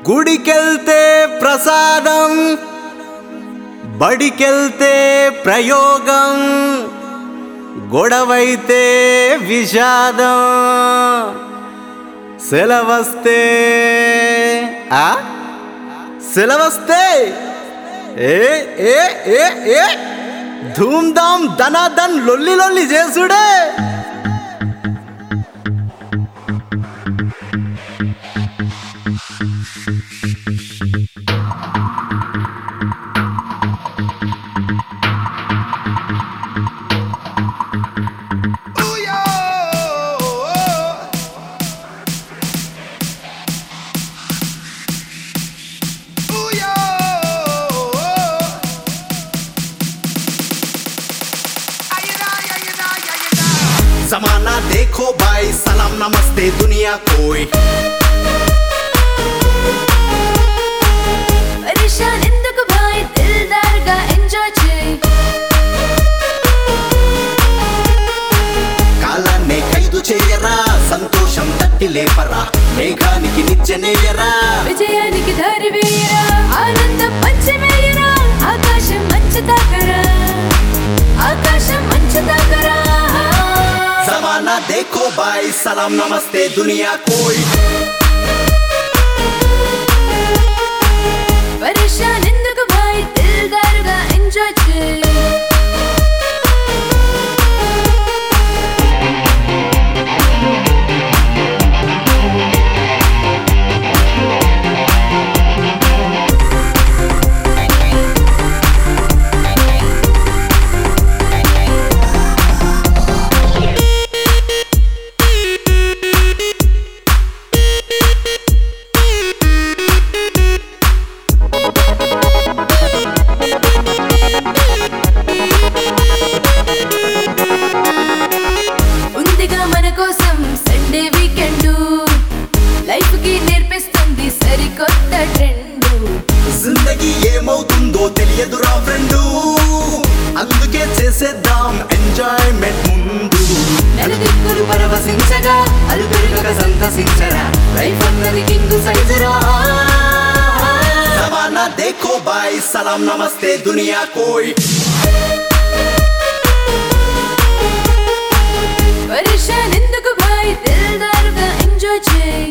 గుడికెళ్తే ప్రసాదం, బడికెళ్తే ప్రయోగం, గొడవైతే విషాదం, సెలవస్తే సెలవస్తే ఏ ఏ ఏ ఏ ధూమ్ధామ్ ధనాధన్ లొల్లి లొల్లి చేసుడే. जमाना देखो भाई, सलाम नमस्ते दुनिया कोई परेशान ఎందుకు भाई, दिलदारగా ఎంజాయ్ చేయి. కాలాన్నే ఖైదు చేయరా, సంతోషం తట్టి లేపరా, మేఘానికి నిచ్చెనేయరా, విజయానికి దారి వేయరా, ఆనందం పంచవేయరా, ఆకాశం మంచు తాకరా, ఆకాశం మంచు తాకరా. जमाना देखो भाई, सलाम नमस्ते दुनिया कोई పరేషాన్ ఎందుకు भाई, दिलदारగా ఎంజాయ్ చేయి. మన కోసం సండే వీకెండ్ లైఫ్ కి నేర్పిస్తుంది సరికొత్త ట్రెండ్. జిందగీ ఏమవుతుందో తెలియదురా ఫ్రెండు, అందుకే చేసేద్దాం ఎంజాయ్మెంట్ ముందు. నలుదిక్కులు పరవశించగా అలు పెరుగక సంతసించరా, లైఫ్ అన్నది కింగు సైజురా. जमाना देखो भाई, सलाम नमस्ते दुनिया कोई పరేషాన్ ఎందుకు भाई, दिलदारగా ఎంజాయ్ చేయి.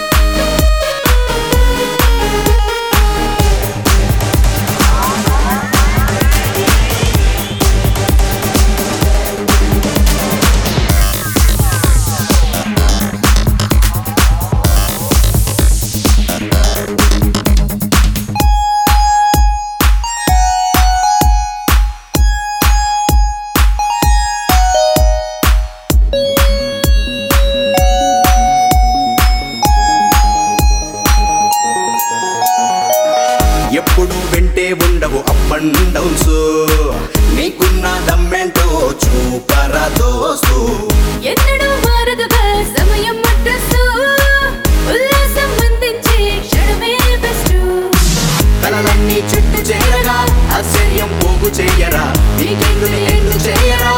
ఎప్పుడు వెంటే ఉండవు అప్ అండ్ డౌన్స్, నీకున్న దమ్మెంటో చూపరా దోస్తు. ఎన్నడూ మారదుగా సమయం అడ్రస్సు, ఉల్లాసం అందించే క్షణమే బెస్ట్. కలలన్నీ చుట్టూ చేరగా, ఆశ్చర్యం పోగు చేయరా, వీకెండ్ని ఎండు చేయరా.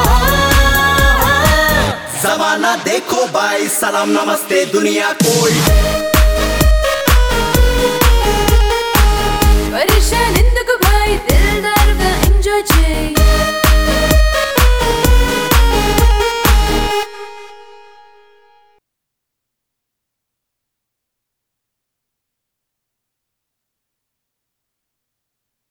జమానా देखो भाई, सलाम नमस्ते दुनिया कोई పరేషాన్ ఎందుకు भाई, दिलदारగా ఎంజాయ్ చేయి.